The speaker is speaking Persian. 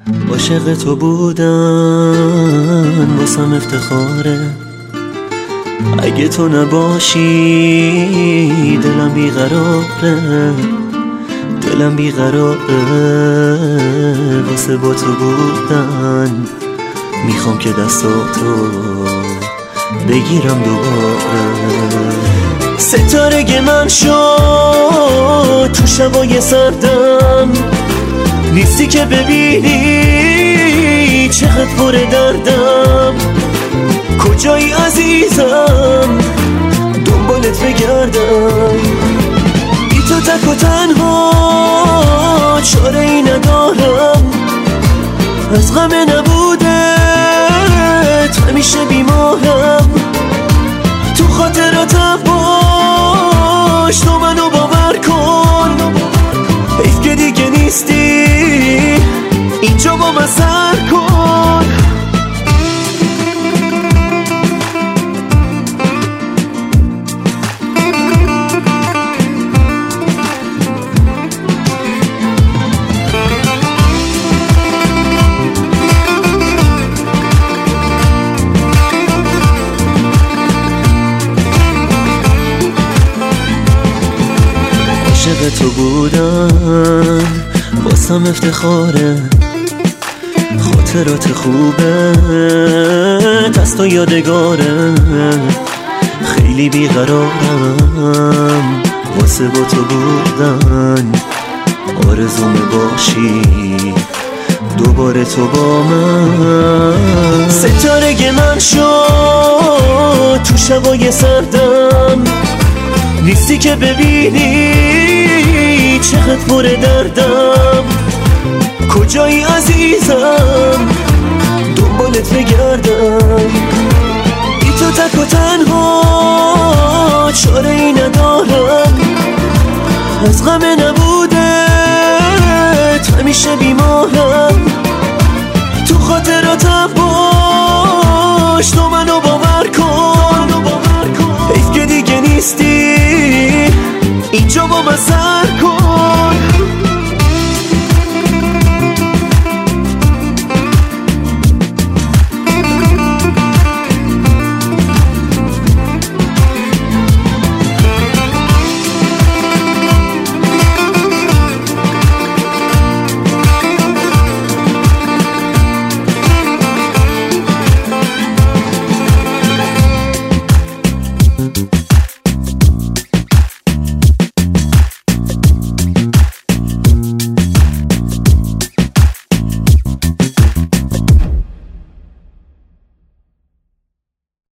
عاشق تو بودن واسم افتخاره، اگه تو نباشی دلم بیقراره، دلم بیقراره. واسه با تو بودن میخوام که دستاتو بگیرم دوباره. ستاره من شد تو شبای سردم، نیستی که ببینی چقدر پر دردم. کجایی عزیزم دنبالت بگردم، بی تو تک و تنها چاره ای ندارم. از غم نبودت همیشه بیمارم. تو خاطراتم باش، تو منو باور کن. حیف که دیگه نیستی اینجا با من سر کن. عاشق تو بودن واسم افتخاره، خاطرات خوبه دست و یادگاره. خیلی بیقرارم واسه با تو بودن، آرزوم باشی دوباره تو با من. ستاره من شد تو شبای سردم، نیستی که ببینی چقدر پر دردم. کجایی عزیزم دنبالت بگردم، بی تو تک و تنها چاره ای ندارم. از غم نبوده